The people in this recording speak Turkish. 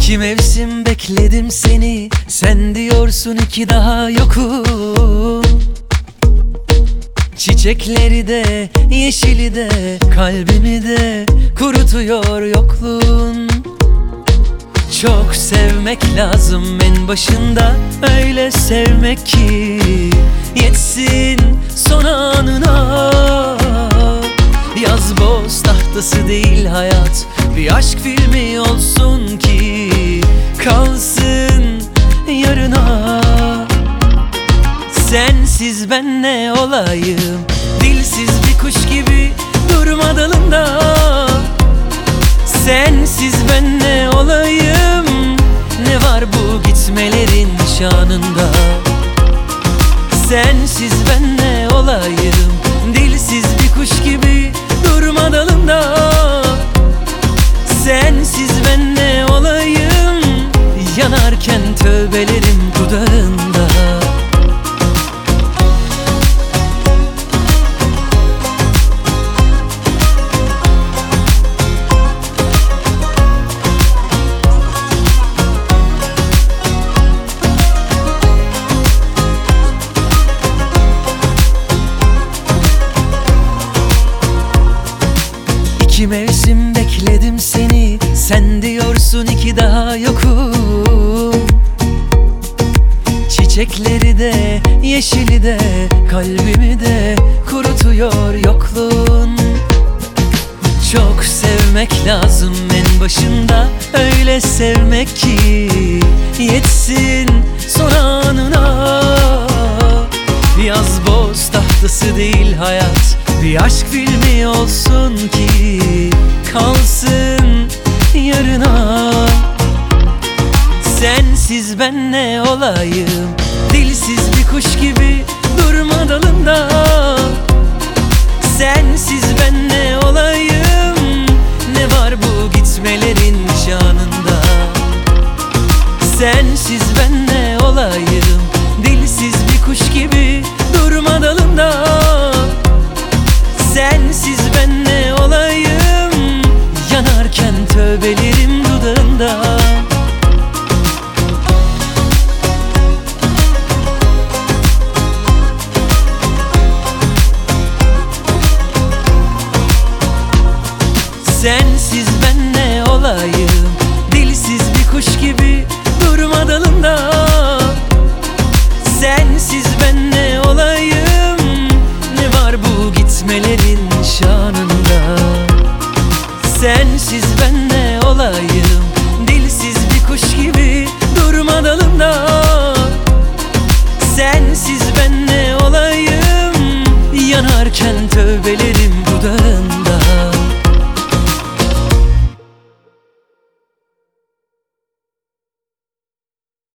İki mevsim bekledim seni, sen diyorsun iki daha yokum. Çiçekleri de, yeşili de, kalbimi de kurutuyor yokluğun. Çok sevmek lazım en başında, öyle sevmek ki yetsin son anına. Yaz boz tahtası değil hayat, bir aşk filmi olsun ki kalsın yarına. Sensiz ben ne olayım, dilsiz bir kuş gibi durma dalında. Sensiz ben ne olayım, ne var bu gitmelerin şanında. Sensiz ben ne olayım, dilsiz bir kuş gibi durma dalında. Sensiz ben ne olayım, yanarken tövbelerim dudağında. İki mevsim bekledim seni, sen diyorsun iki daha yokum. Çiçekleri de, yeşili de, kalbimi de kurutuyor yokluğun. Çok sevmek lazım en başında, öyle sevmek ki yetsin son anına. Yaz boz tahtası değil hayat, bir aşk filmi olsun ki kalsın yarına. Sensiz ben ne olayım, dilsiz bir kuş gibi durma dalında. Sensiz ben ne olayım, ne var bu gitmelerin şanında. Sensiz ben ne olayım, dilsiz bir kuş gibi durma dalında. Sensiz ben ne olayım, yanarken tövbelerim dudağında. Sensiz ben ne olayım, dilsiz bir kuş gibi durma dalında. Sensiz ben ne olayım, ne var bu gitmelerin şanında. Sensiz ben ne olayım, dilsiz bir kuş gibi durma dalında. Sensiz ben ne olayım, yanarken tövbelerim